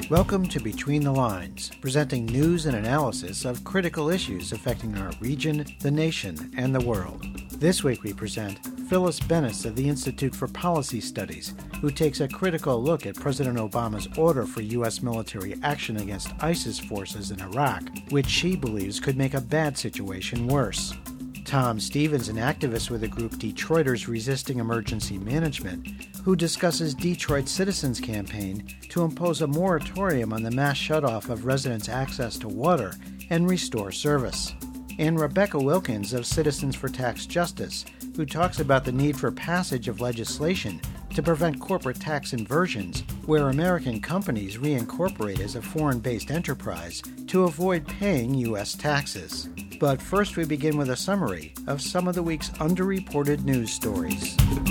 Welcome to Between the Lines, presenting news and analysis of critical issues affecting our region, the nation, and the world. This week we present Phyllis Bennis of the Institute for Policy Studies, who takes a critical look at President Obama's order for U.S. military action against ISIS forces in Iraq, which she believes could make a bad situation worse. Tom Stevens, an activist with the group Detroiters Resisting Emergency Management, who discusses Detroit Citizens' campaign to impose a moratorium on the mass shutoff of residents' access to water and restore service. And Rebecca Wilkins of Citizens for Tax Justice, who talks about the need for passage of legislation to prevent corporate tax inversions where American companies reincorporate as a foreign-based enterprise to avoid paying U.S. taxes. But first we begin with a summary of some of the week's underreported news stories.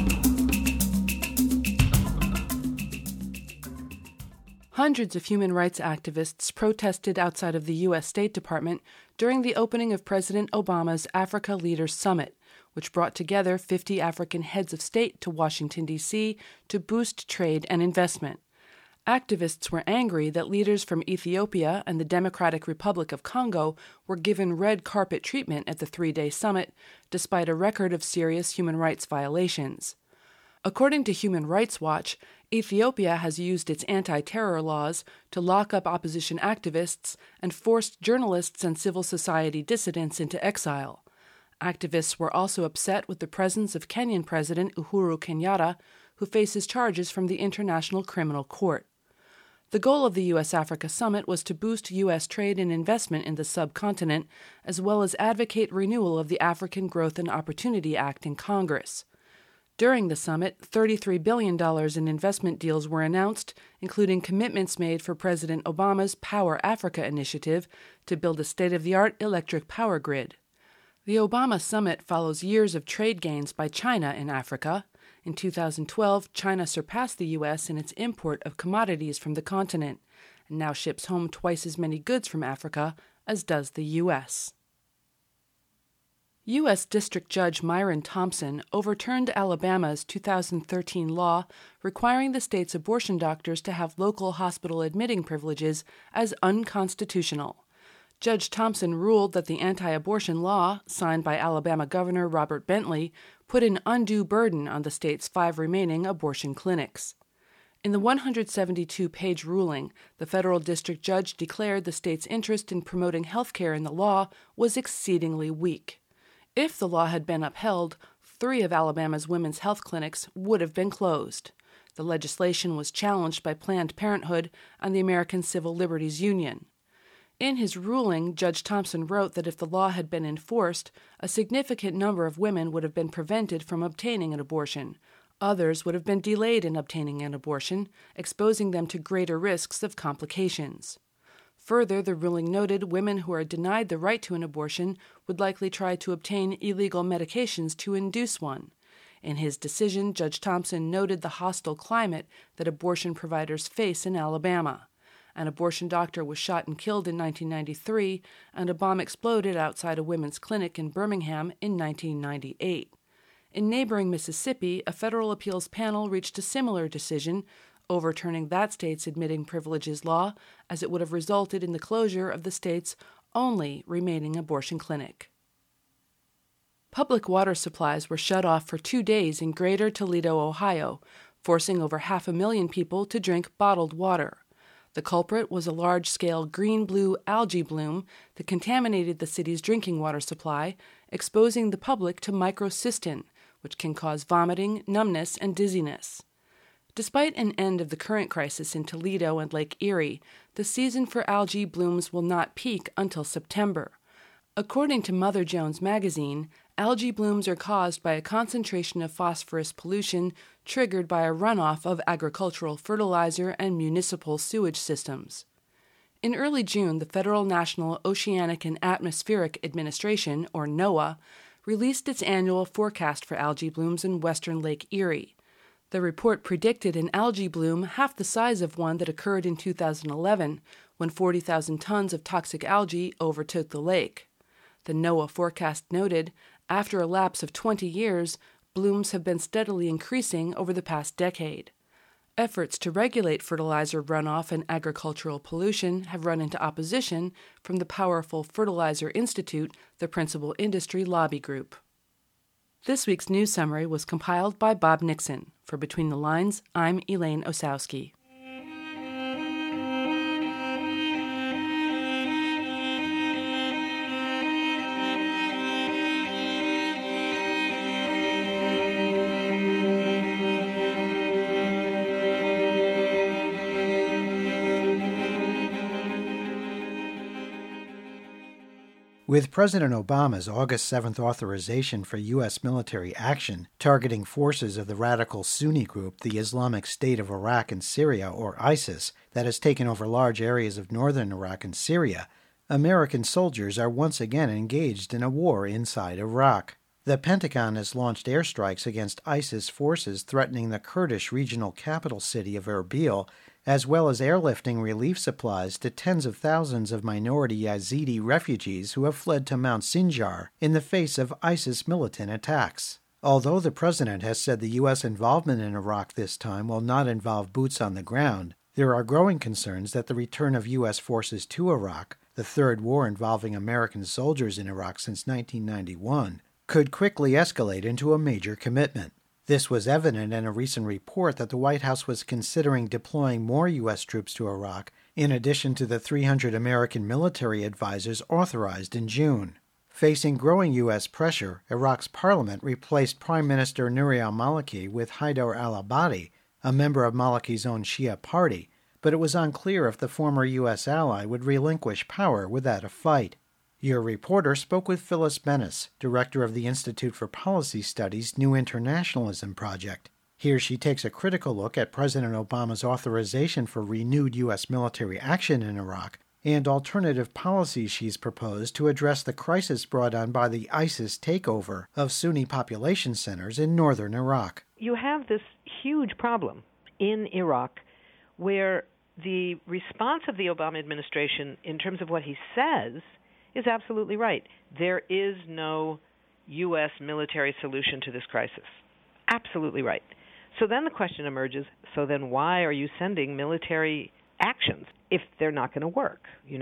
Hundreds of human rights activists protested outside of the U.S. State Department during the opening of President Obama's Africa Leaders Summit, which brought together 50 African heads of state to Washington, D.C. to boost trade and investment. Activists were angry that leaders from Ethiopia and the Democratic Republic of Congo were given red carpet treatment at the three-day summit, despite a record of serious human rights violations. According to Human Rights Watch, Ethiopia has used its anti-terror laws to lock up opposition activists and forced journalists and civil society dissidents into exile. Activists were also upset with the presence of Kenyan President Uhuru Kenyatta, who faces charges from the International Criminal Court. The goal of the U.S.-Africa Summit was to boost U.S. trade and investment in the subcontinent, as well as advocate renewal of the African Growth and Opportunity Act in Congress. During the summit, $33 billion in investment deals were announced, including commitments made for President Obama's Power Africa initiative to build a state-of-the-art electric power grid. The Obama summit follows years of trade gains by China in Africa. In 2012, China surpassed the U.S. in its import of commodities from the continent, and now ships home twice as many goods from Africa as does the U.S. U.S. District Judge Myron Thompson overturned Alabama's 2013 law requiring the state's abortion doctors to have local hospital admitting privileges as unconstitutional. Judge Thompson ruled that the anti-abortion law, signed by Alabama Governor Robert Bentley, put an undue burden on the state's 5 remaining abortion clinics. In the 172-page ruling, the federal district judge declared the state's interest in promoting health care in the law was exceedingly weak. If the law had been upheld, 3 of Alabama's women's health clinics would have been closed. The legislation was challenged by Planned Parenthood and the American Civil Liberties Union. In his ruling, Judge Thompson wrote that if the law had been enforced, a significant number of women would have been prevented from obtaining an abortion. Others would have been delayed in obtaining an abortion, exposing them to greater risks of complications. Further, the ruling noted women who are denied the right to an abortion would likely try to obtain illegal medications to induce one. In his decision, Judge Thompson noted the hostile climate that abortion providers face in Alabama. An abortion doctor was shot and killed in 1993, and a bomb exploded outside a women's clinic in Birmingham in 1998. In neighboring Mississippi, a federal appeals panel reached a similar decision, overturning that state's admitting privileges law, as it would have resulted in the closure of the state's only remaining abortion clinic. Public water supplies were shut off for 2 days in Greater Toledo, Ohio, forcing over 500,000 people to drink bottled water. The culprit was a large-scale green-blue algae bloom that contaminated the city's drinking water supply, exposing the public to microcystin, which can cause vomiting, numbness, and dizziness. Despite an end of the current crisis in Toledo and Lake Erie, the season for algae blooms will not peak until September. According to Mother Jones magazine, algae blooms are caused by a concentration of phosphorus pollution triggered by a runoff of agricultural fertilizer and municipal sewage systems. In early June, the Federal National Oceanic and Atmospheric Administration, or NOAA, released its annual forecast for algae blooms in western Lake Erie. The report predicted an algae bloom half the size of one that occurred in 2011, when 40,000 tons of toxic algae overtook the lake. The NOAA forecast noted, after a lapse of 20 years, blooms have been steadily increasing over the past decade. Efforts to regulate fertilizer runoff and agricultural pollution have run into opposition from the powerful Fertilizer Institute, the principal industry lobby group. This week's news summary was compiled by Bob Nixon. For Between the Lines, I'm Elaine Osowski. With President Obama's August 7th authorization for U.S. military action targeting forces of the radical Sunni group, the Islamic State of Iraq and Syria, or ISIS, that has taken over large areas of northern Iraq and Syria, American soldiers are once again engaged in a war inside Iraq. The Pentagon has launched airstrikes against ISIS forces threatening the Kurdish regional capital city of Erbil, as well as airlifting relief supplies to tens of thousands of minority Yazidi refugees who have fled to Mount Sinjar in the face of ISIS militant attacks. Although the president has said the U.S. involvement in Iraq this time will not involve boots on the ground, there are growing concerns that the return of U.S. forces to Iraq, the third war involving American soldiers in Iraq since 1991, could quickly escalate into a major commitment. This was evident in a recent report that the White House was considering deploying more U.S. troops to Iraq, in addition to the 300 American military advisors authorized in June. Facing growing U.S. pressure, Iraq's parliament replaced Prime Minister Nouri al-Maliki with Haidar al-Abadi, a member of Maliki's own Shia party, but it was unclear if the former U.S. ally would relinquish power without a fight. Your reporter spoke with Phyllis Bennis, director of the Institute for Policy Studies' New Internationalism Project. Here she takes a critical look at President Obama's authorization for renewed U.S. military action in Iraq and alternative policies she's proposed to address the crisis brought on by the ISIS takeover of Sunni population centers in northern Iraq. You have this huge problem in Iraq where the response of the Obama administration in terms of what he says is absolutely right. There is no U.S. military solution to this crisis. Absolutely right. So then the question emerges, so then why are you sending military actions if they're not going to work,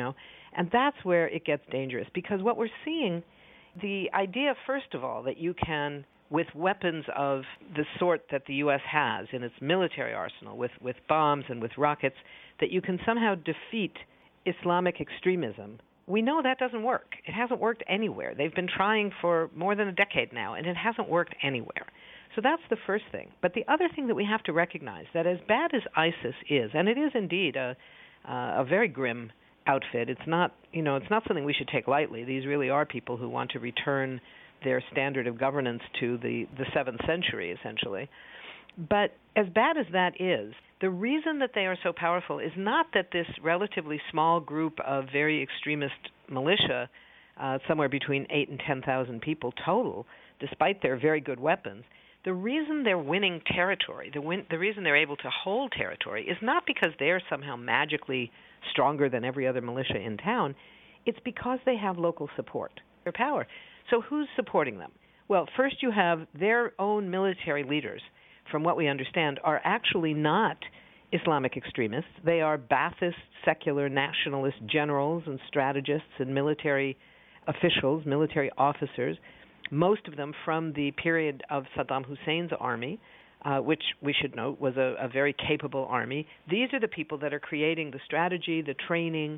And that's where it gets dangerous, because what we're seeing, the idea, first of all, that you can, with weapons of the sort that the U.S. has in its military arsenal, with bombs and with rockets, that you can somehow defeat Islamic extremism. We know that doesn't work. It hasn't worked anywhere. They've been trying for more than a decade now, and it hasn't worked anywhere. So that's the first thing. But the other thing that we have to recognize, that as bad as ISIS is, and it is indeed a very grim outfit, it's not something we should take lightly. These really are people who want to return their standard of governance to the 7th century, essentially. But as bad as that is, the reason that they are so powerful is not that this relatively small group of very extremist militia, somewhere between 8,000 and 10,000 people total, despite their very good weapons, the reason they're winning territory, the reason they're able to hold territory, is not because they're somehow magically stronger than every other militia in town. It's because they have local support, their power. So who's supporting them? Well, first you have their own military leaders, from what we understand, are actually not Islamic extremists. They are Ba'athist, secular, nationalist generals and strategists and military officials, military officers, most of them from the period of Saddam Hussein's army, which we should note was a very capable army. These are the people that are creating the strategy, the training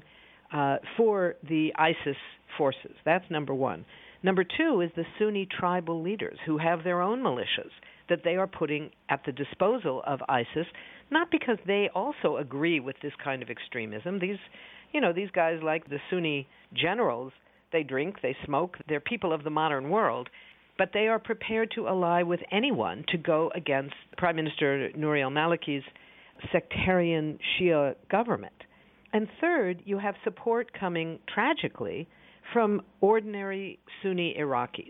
for the ISIS forces. That's number one. Number two is the Sunni tribal leaders who have their own militias that they are putting at the disposal of ISIS, not because they also agree with this kind of extremism. These guys, like the Sunni generals, they drink, they smoke, they're people of the modern world, but they are prepared to ally with anyone to go against Prime Minister Nouri al-Maliki's sectarian Shia government. And third, you have support coming, tragically, from ordinary Sunni Iraqis.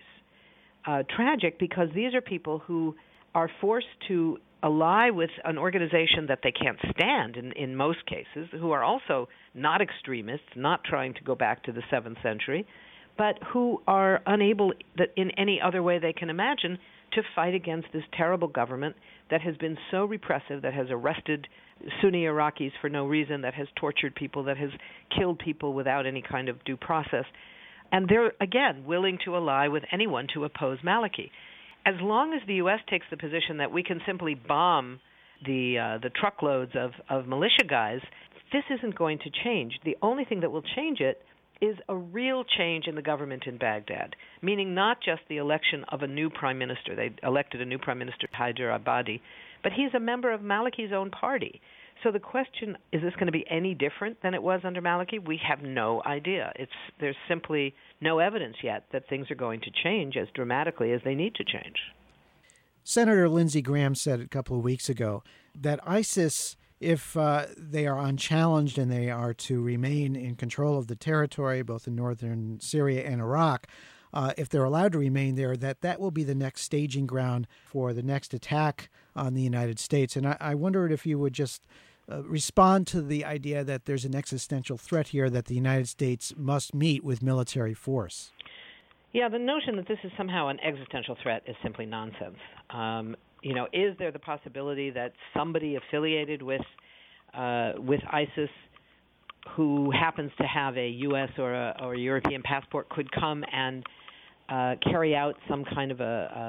Tragic because these are people who are forced to ally with an organization that they can't stand in most cases, who are also not extremists, not trying to go back to the 7th century, but who are unable that in any other way they can imagine to fight against this terrible government that has been so repressive, that has arrested Sunni Iraqis for no reason, that has tortured people, that has killed people without any kind of due process. And they're, again, willing to ally with anyone to oppose Maliki. As long as the U.S. takes the position that we can simply bomb the truckloads of militia guys, this isn't going to change. The only thing that will change it is a real change in the government in Baghdad, meaning not just the election of a new prime minister. They elected a new prime minister, Haider Abadi, but he's a member of Maliki's own party. So the question, is this going to be any different than it was under Maliki? We have no idea. There's simply no evidence yet that things are going to change as dramatically as they need to change. Senator Lindsey Graham said a couple of weeks ago that ISIS, if they are unchallenged and they are to remain in control of the territory, both in northern Syria and Iraq, if they're allowed to remain there, that will be the next staging ground for the next attack on the United States. And I wondered if you would just respond to the idea that there's an existential threat here that the United States must meet with military force. Yeah, the notion that this is somehow an existential threat is simply nonsense. Is there the possibility that somebody affiliated with ISIS who happens to have a U.S. or a European passport could come and carry out some kind of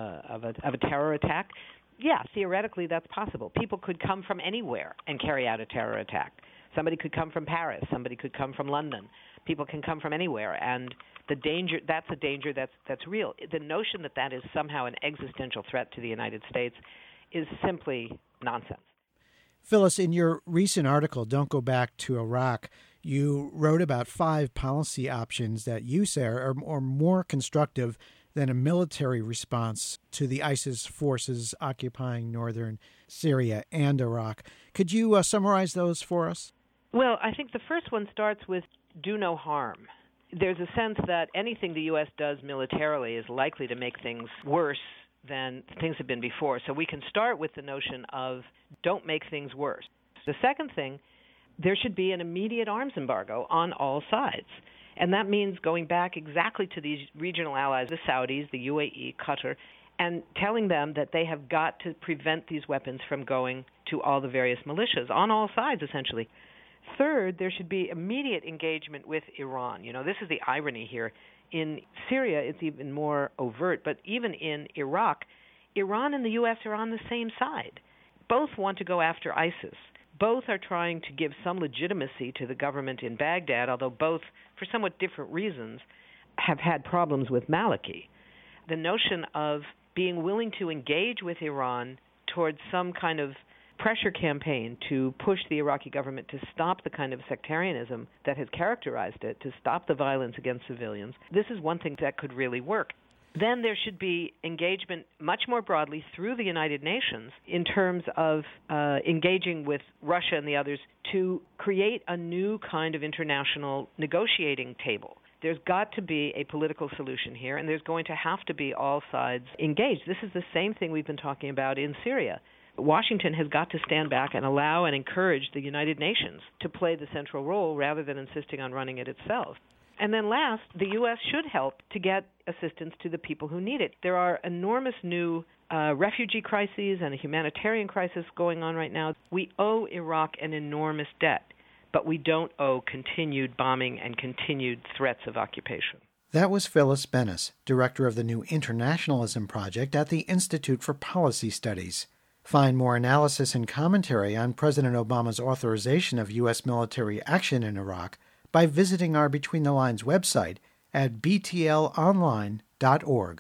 a terror attack? Yeah, theoretically that's possible. People could come from anywhere and carry out a terror attack. Somebody could come from Paris. Somebody could come from London. People can come from anywhere, and that's a danger that's real. The notion that is somehow an existential threat to the United States is simply nonsense. Phyllis, in your recent article, Don't Go Back to Iraq, you wrote about 5 policy options that you say are more constructive than a military response to the ISIS forces occupying northern Syria and Iraq. Could you summarize those for us? Well, I think the first one starts with do no harm. There's a sense that anything the U.S. does militarily is likely to make things worse than things have been before. So we can start with the notion of don't make things worse. The second thing, there should be an immediate arms embargo on all sides. And that means going back exactly to these regional allies, the Saudis, the UAE, Qatar, and telling them that they have got to prevent these weapons from going to all the various militias on all sides, essentially. Third, there should be immediate engagement with Iran. This is the irony here. In Syria, it's even more overt, but even in Iraq, Iran and the U.S. are on the same side. Both want to go after ISIS. Both are trying to give some legitimacy to the government in Baghdad, although both, for somewhat different reasons, have had problems with Maliki. The notion of being willing to engage with Iran towards some kind of pressure campaign to push the Iraqi government to stop the kind of sectarianism that has characterized it, to stop the violence against civilians, this is one thing that could really work. Then there should be engagement much more broadly through the United Nations in terms of engaging with Russia and the others to create a new kind of international negotiating table. There's got to be a political solution here, and there's going to have to be all sides engaged. This is the same thing we've been talking about in Syria. Washington has got to stand back and allow and encourage the United Nations to play the central role rather than insisting on running it itself. And then last, the U.S. should help to get assistance to the people who need it. There are enormous new refugee crises and a humanitarian crisis going on right now. We owe Iraq an enormous debt, but we don't owe continued bombing and continued threats of occupation. That was Phyllis Bennis, director of the new Internationalism Project at the Institute for Policy Studies. Find more analysis and commentary on President Obama's authorization of U.S. military action in Iraq by visiting our Between the Lines website at btlonline.org.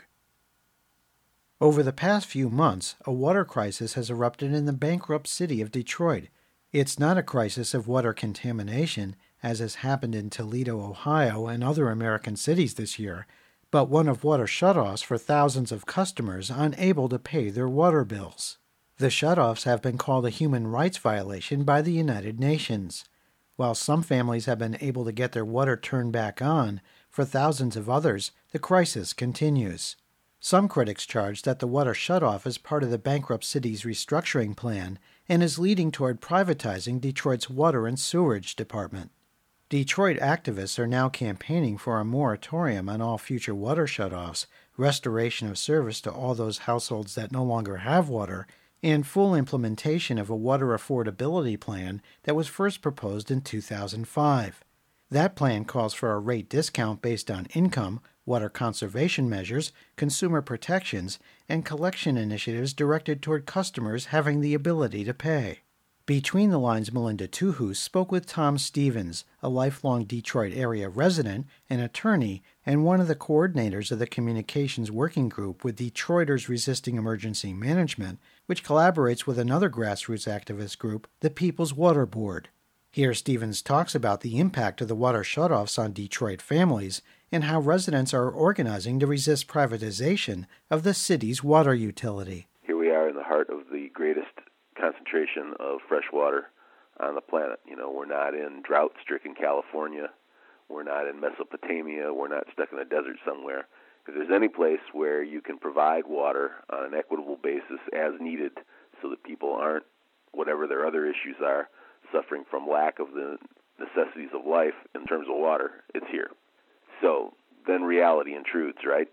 Over the past few months, a water crisis has erupted in the bankrupt city of Detroit. It's not a crisis of water contamination, as has happened in Toledo, Ohio, and other American cities this year, but one of water shutoffs for thousands of customers unable to pay their water bills. The shutoffs have been called a human rights violation by the United Nations. While some families have been able to get their water turned back on, for thousands of others, the crisis continues. Some critics charge that the water shutoff is part of the bankrupt city's restructuring plan and is leading toward privatizing Detroit's water and sewerage department. Detroit activists are now campaigning for a moratorium on all future water shutoffs, restoration of service to all those households that no longer have water, and full implementation of a water affordability plan that was first proposed in 2005. That plan calls for a rate discount based on income, water conservation measures, consumer protections, and collection initiatives directed toward customers having the ability to pay. Between the Lines' Melinda Tuhus spoke with Tom Stevens, a lifelong Detroit area resident, an attorney, and one of the coordinators of the Communications Working Group with Detroiters Resisting Emergency Management, which collaborates with another grassroots activist group, the People's Water Board. Here Stevens talks about the impact of the water shutoffs on Detroit families and how residents are organizing to resist privatization of the city's water utility. Here we are in the heart of the greatest concentration of fresh water on the planet. We're not in drought-stricken California. We're not in Mesopotamia. We're not stuck in a desert somewhere. If there's any place where you can provide water on an equitable basis as needed so that people aren't, whatever their other issues are, suffering from lack of the necessities of life in terms of water, it's here. So then reality intrudes, right?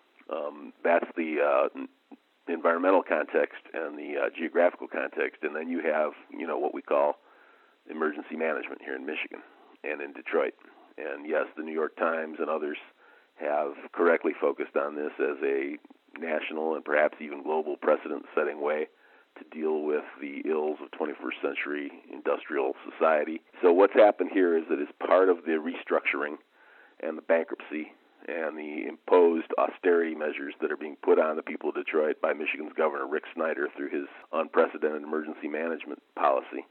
That's the environmental context and the geographical context, and then you have, what we call emergency management here in Michigan and in Detroit. And yes, the New York Times and others have correctly focused on this as a national and perhaps even global precedent-setting way to deal with the ills of 21st century industrial society. So what's happened here is that as part of the restructuring and the bankruptcy and the imposed austerity measures that are being put on the people of Detroit by Michigan's Governor Rick Snyder through his unprecedented emergency management policy,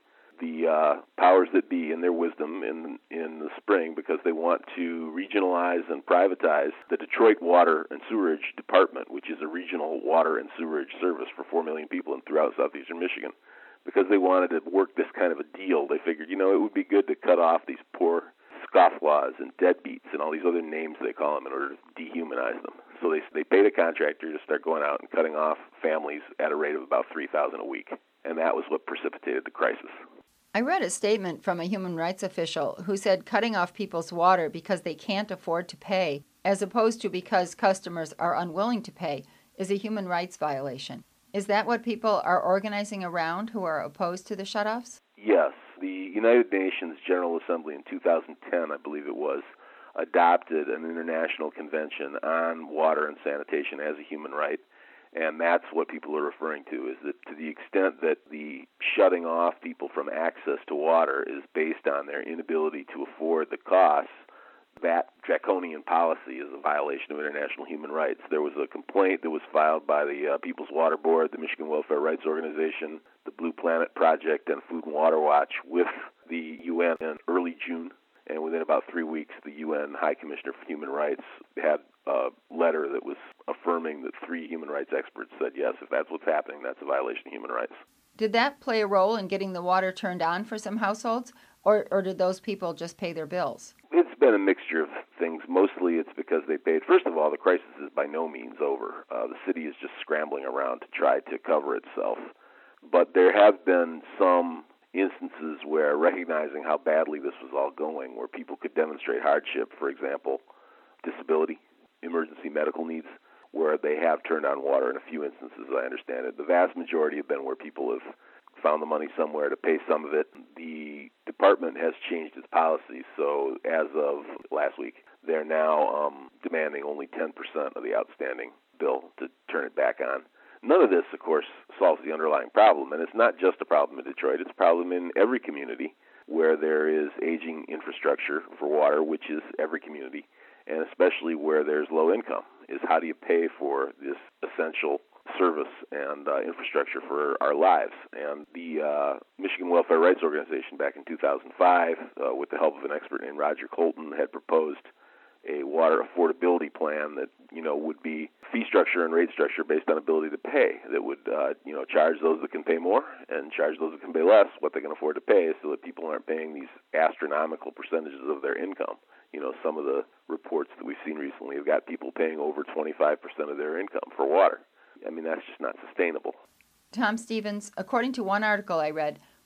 the powers that be, in their wisdom in the spring, because they want to regionalize and privatize the Detroit Water and Sewerage Department, which is a regional water and sewerage service for 4 million people throughout southeastern Michigan, because they wanted to work this kind of a deal. They figured, it would be good to cut off these poor scofflaws and deadbeats and all these other names they call them in order to dehumanize them. So they paid a contractor to start going out and cutting off families at a rate of about 3,000 a week, and that was what precipitated the crisis. I read a statement from a human rights official who said cutting off people's water because they can't afford to pay, as opposed to because customers are unwilling to pay, is a human rights violation. Is that what people are organizing around who are opposed to the shutoffs? Yes. The United Nations General Assembly in 2010, I believe it was, adopted an international convention on water and sanitation as a human right. And that's what people are referring to, is that to the extent that the shutting off people from access to water is based on their inability to afford the costs, that draconian policy is a violation of international human rights. There was a complaint that was filed by the People's Water Board, the Michigan Welfare Rights Organization, the Blue Planet Project, and Food and Water Watch with the UN in early June. And within about 3 weeks, the UN High Commissioner for Human Rights had a letter that was affirming that 3 human rights experts said, yes, if that's what's happening, that's a violation of human rights. Did that play a role in getting the water turned on for some households, or did those people just pay their bills? It's been a mixture of things. Mostly it's because they paid. First of all, the crisis is by no means over. The city is just scrambling around to try to cover itself. But there have been some instances where, recognizing how badly this was all going, where people could demonstrate hardship, for example, disability, emergency medical needs, where they have turned on water in a few instances, as I understand it. The vast majority have been where people have found the money somewhere to pay some of it. The department has changed its policy, so as of last week, they're now demanding only 10% of the outstanding bill to turn it back on. None of this, of course, solves the underlying problem, and it's not just a problem in Detroit. It's a problem in every community where there is aging infrastructure for water, which is every community, and especially where there's low income, is how do you pay for this essential service and infrastructure for our lives. And the Michigan Welfare Rights Organization back in 2005, with the help of an expert named Roger Colton, had proposed a water affordability plan that, would be fee structure and rate structure based on ability to pay, that would, charge those that can pay more and charge those that can pay less what they can afford to pay, so that people aren't paying these astronomical percentages of their income. Some of the reports that we've seen recently have got people paying over 25% of their income for water. I mean, that's just not sustainable. Tom Stevens, according to one article I read,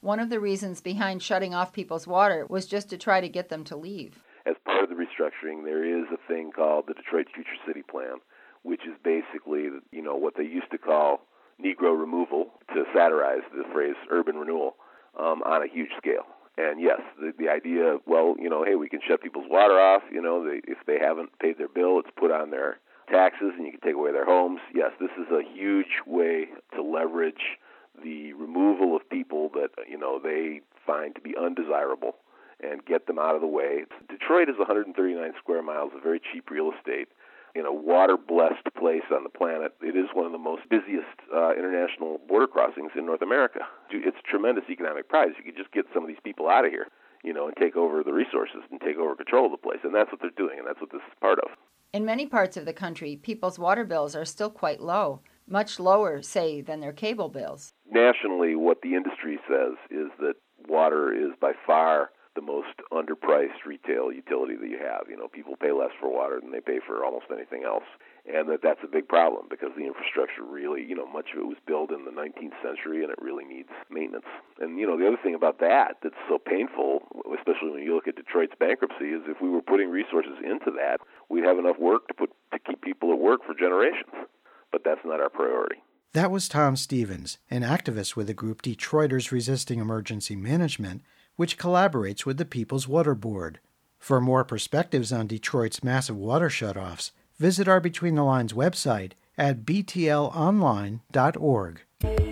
One of the reasons behind shutting off people's water was just to try to get them to leave. As part of the restructuring, there is a thing called the Detroit Future City Plan, which is basically, what they used to call Negro removal, to satirize the phrase urban renewal, on a huge scale. And yes, the idea, hey, we can shut people's water off. If they haven't paid their bill, it's put on their taxes, and you can take away their homes. Yes, this is a huge way to leverage the removal of people that they find to be undesirable and get them out of the way. Detroit is 139 square miles of very cheap real estate in a water-blessed place on the planet. It is one of the most busiest international border crossings in North America. It's tremendous economic prize. You could just get some of these people out of here, and take over the resources and take over control of the place. And that's what they're doing, and that's what this is part of. In many parts of the country, people's water bills are still quite low, much lower, say, than their cable bills. Nationally, what the industry says is that water is by far the most underpriced retail utility that you have. People pay less for water than they pay for almost anything else. And that's a big problem because the infrastructure really, much of it was built in the 19th century and it really needs maintenance. And, the other thing about that's so painful, especially when you look at Detroit's bankruptcy, is if we were putting resources into that, we'd have enough work to keep people at work for generations. But that's not our priority. That was Tom Stevens, an activist with the group Detroiters Resisting Emergency Management, which collaborates with the People's Water Board. For more perspectives on Detroit's massive water shutoffs, visit our Between the Lines website at btlonline.org.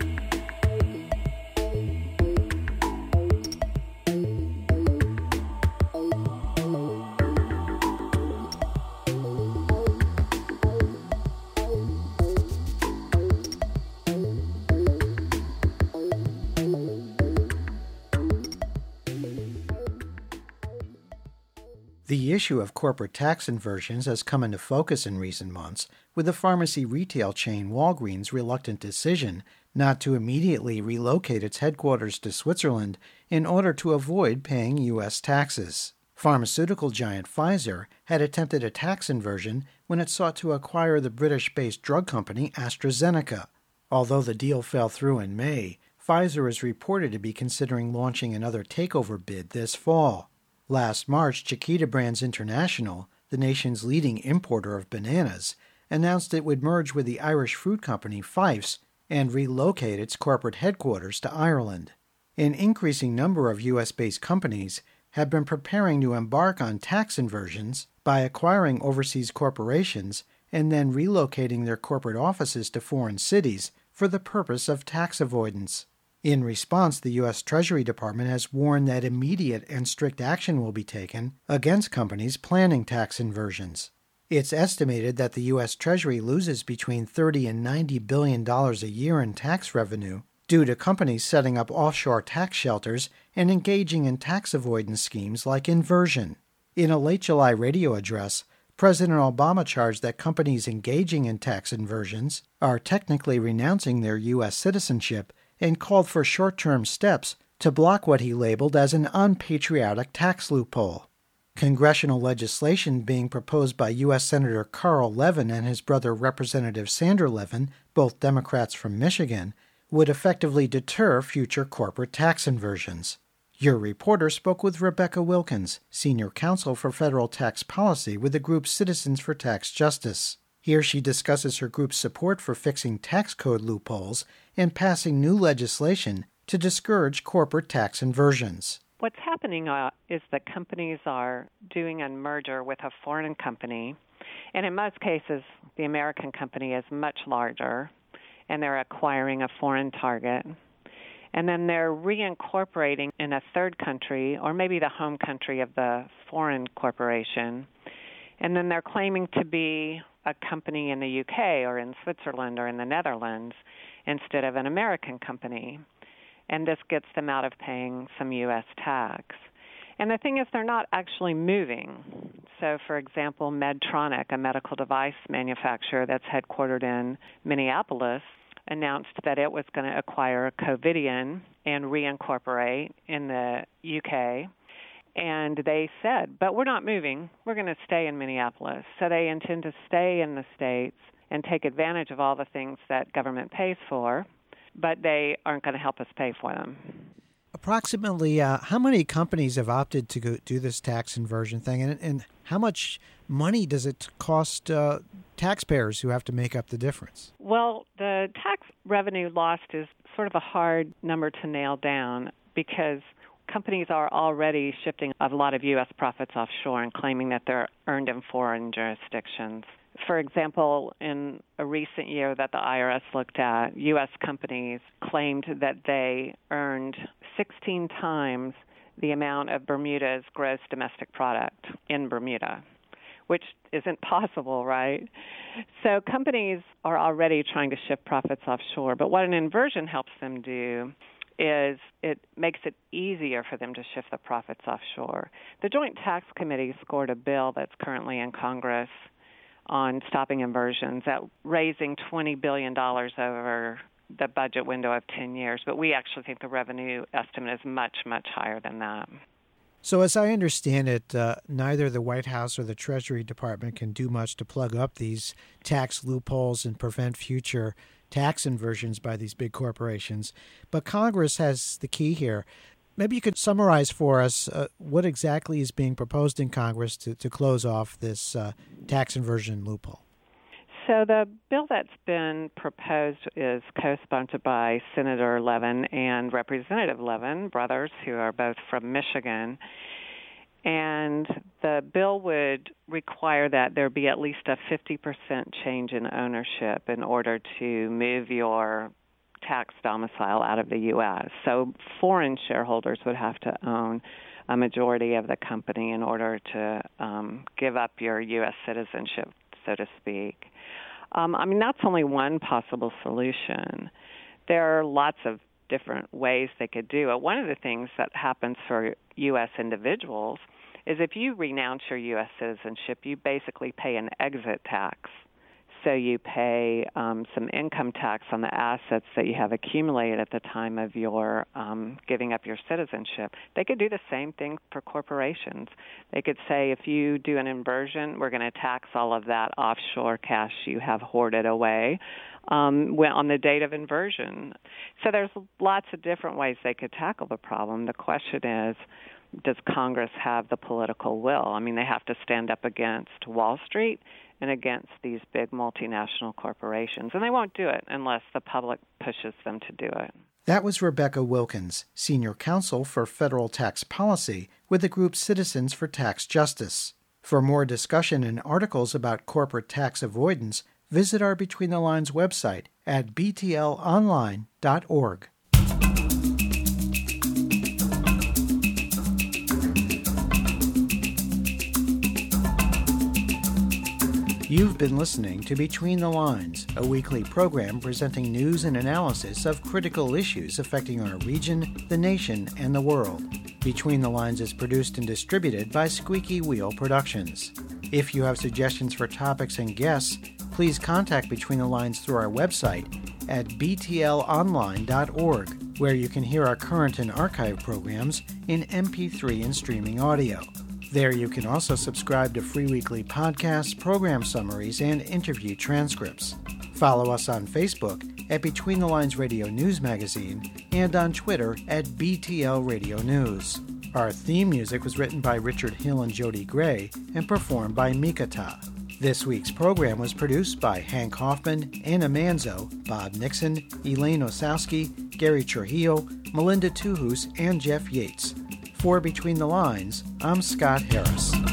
The issue of corporate tax inversions has come into focus in recent months, with the pharmacy retail chain Walgreens' reluctant decision not to immediately relocate its headquarters to Switzerland in order to avoid paying U.S. taxes. Pharmaceutical giant Pfizer had attempted a tax inversion when it sought to acquire the British-based drug company AstraZeneca. Although the deal fell through in May, Pfizer is reported to be considering launching another takeover bid this fall. Last March, Chiquita Brands International, the nation's leading importer of bananas, announced it would merge with the Irish fruit company Fyffes and relocate its corporate headquarters to Ireland. An increasing number of U.S.-based companies have been preparing to embark on tax inversions by acquiring overseas corporations and then relocating their corporate offices to foreign cities for the purpose of tax avoidance. In response, the U.S. Treasury Department has warned that immediate and strict action will be taken against companies planning tax inversions. It's estimated that the U.S. Treasury loses between $30 and $90 billion a year in tax revenue due to companies setting up offshore tax shelters and engaging in tax avoidance schemes like inversion. In a late July radio address, President Obama charged that companies engaging in tax inversions are technically renouncing their U.S. citizenship and called for short-term steps to block what he labeled as an unpatriotic tax loophole. Congressional legislation being proposed by U.S. Senator Carl Levin and his brother Representative Sander Levin, both Democrats from Michigan, would effectively deter future corporate tax inversions. Your reporter spoke with Rebecca Wilkins, Senior Counsel for Federal Tax Policy with the group Citizens for Tax Justice. Here she discusses her group's support for fixing tax code loopholes and passing new legislation to discourage corporate tax inversions. What's happening is that companies are doing a merger with a foreign company, and in most cases, the American company is much larger, and they're acquiring a foreign target. And then they're reincorporating in a third country, or maybe the home country of the foreign corporation, and then they're claiming to be a company in the UK or in Switzerland or in the Netherlands instead of an American company. And this gets them out of paying some U.S. tax. And the thing is, they're not actually moving. So, for example, Medtronic, a medical device manufacturer that's headquartered in Minneapolis, announced that it was going to acquire Covidien and reincorporate in the UK. And they said, but we're not moving. We're going to stay in Minneapolis. So they intend to stay in the States and take advantage of all the things that government pays for, but they aren't going to help us pay for them. Approximately how many companies have opted to go do this tax inversion thing, and how much money does it cost taxpayers who have to make up the difference? Well, the tax revenue lost is sort of a hard number to nail down because companies are already shifting a lot of U.S. profits offshore and claiming that they're earned in foreign jurisdictions. For example, in a recent year that the IRS looked at, U.S. companies claimed that they earned 16 times the amount of Bermuda's gross domestic product in Bermuda, which isn't possible, right? So companies are already trying to shift profits offshore, but what an inversion helps them do is it makes it easier for them to shift the profits offshore. The Joint Tax Committee scored a bill that's currently in Congress on stopping inversions, at raising $20 billion over the budget window of 10 years. But we actually think the revenue estimate is much, much higher than that. So as I understand it, neither the White House or the Treasury Department can do much to plug up these tax loopholes and prevent future tax inversions by these big corporations. But Congress has the key here. Maybe you could summarize for us what exactly is being proposed in Congress to close off this tax inversion loophole. So the bill that's been proposed is co-sponsored by Senator Levin and Representative Levin, brothers who are both from Michigan. And the bill would require that there be at least a 50% change in ownership in order to move your tax domicile out of the U.S. So foreign shareholders would have to own a majority of the company in order to give up your U.S. citizenship, so to speak. That's only one possible solution. There are lots of different ways they could do it. One of the things that happens for U.S. individuals is if you renounce your U.S. citizenship, you basically pay an exit tax. So you pay some income tax on the assets that you have accumulated at the time of your giving up your citizenship. They could do the same thing for corporations. They could say, if you do an inversion, we're going to tax all of that offshore cash you have hoarded away on the date of inversion. So there's lots of different ways they could tackle the problem. The question is, does Congress have the political will? They have to stand up against Wall Street and against these big multinational corporations. And they won't do it unless the public pushes them to do it. That was Rebecca Wilkins, Senior Counsel for Federal Tax Policy with the group Citizens for Tax Justice. For more discussion and articles about corporate tax avoidance, visit our Between the Lines website at btlonline.org. You've been listening to Between the Lines, a weekly program presenting news and analysis of critical issues affecting our region, the nation, and the world. Between the Lines is produced and distributed by Squeaky Wheel Productions. If you have suggestions for topics and guests, please contact Between the Lines through our website at btlonline.org, where you can hear our current and archive programs in MP3 and streaming audio. There you can also subscribe to free weekly podcasts, program summaries, and interview transcripts. Follow us on Facebook at Between the Lines Radio News Magazine and on Twitter at BTL Radio News. Our theme music was written by Richard Hill and Jody Gray and performed by Mikata. This week's program was produced by Hank Hoffman, Anna Manzo, Bob Nixon, Elaine Osowski, Gary Trujillo, Melinda Tuhus, and Jeff Yates. For Between the Lines, I'm Scott Harris.